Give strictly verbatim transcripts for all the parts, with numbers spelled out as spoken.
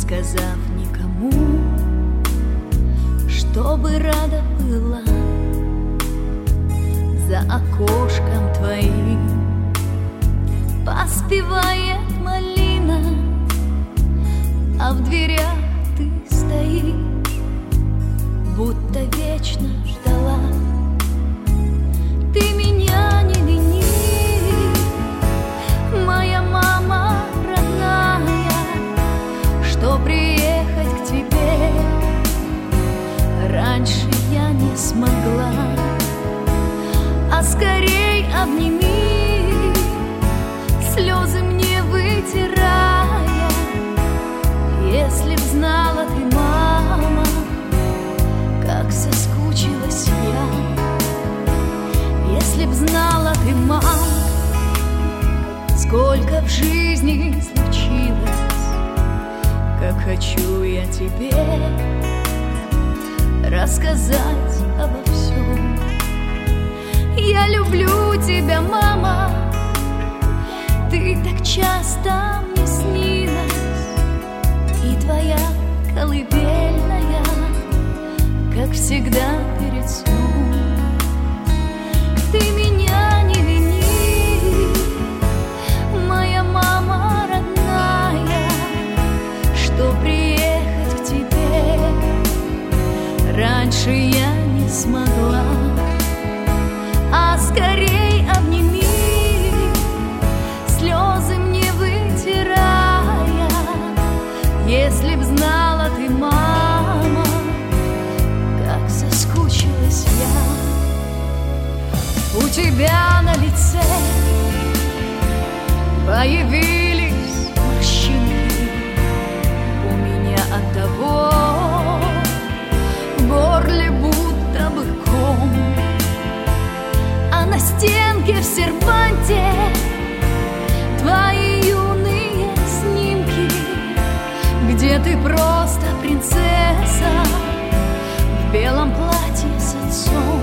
сказав никому, чтобы рада была. За окошком твоим поспевает малина, а в дверях ты стоишь, будто вечно ждала. Ты меня не вини, моя мама родная, что приехать к тебе раньше я не смогла. А скорей обними, слезы мне вытирая. Если б знала ты, мама, как соскучилась я. Если б знала ты, мама, сколько в жизни случилось, как хочу я тебе рассказать обо всем. Я люблю тебя, мама, ты так часто мне снилась, и твоя колыбельная, как всегда перед сном. Ты меня не вини, моя мама родная, что приехать к тебе раньше я не смогла. А скорей обними, слезы мне вытирая. Если б знала ты, мама, как соскучилась я. У тебя на лице появились морщинки, у меня от того в горле будто бы ком. На стенке в серванте твои юные снимки, где ты просто принцесса в белом платье с отцом.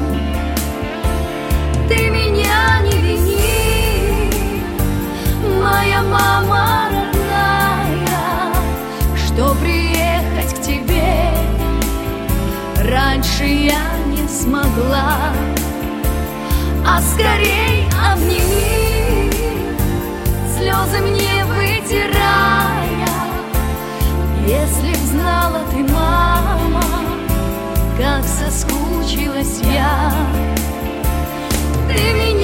Ты меня не вини, моя мама родная, что приехать к тебе раньше я не смогла. А скорей обними, слезы мне вытирая. Если б знала ты, мама, как соскучилась я. Ты меня